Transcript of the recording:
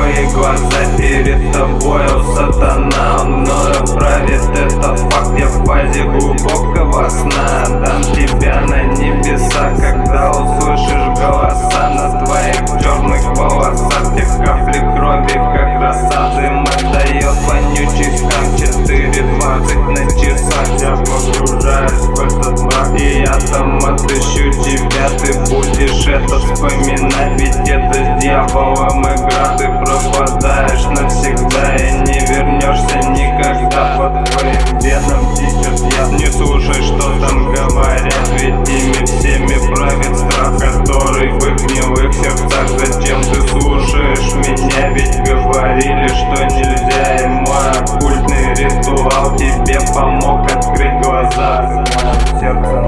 твои глаза, перед тобою сатана. Он мною правит, это факт, я в фазе глубокого сна. Дам тебя на небеса, когда услышишь голоса на твоих черных волосах. Те капли крови, как роса, дым отдает вонючий скам. 4:20 на часах, я погружаюсь в этот мрак, и я там отыщу тебя. Ты будешь это вспоминать, ведь это с дьяволом игра. Ты пропадаешь навсегда и не вернешься никогда. По твоим венам течет яд. Не слушай, что там говорят, ведь ими всеми правит страх, который в их гнилых сердцах. Зачем ты слушаешь меня? Ведь говорили, что нельзя, и мой оккультный ритуал тебе помог открыть глаза. Сердце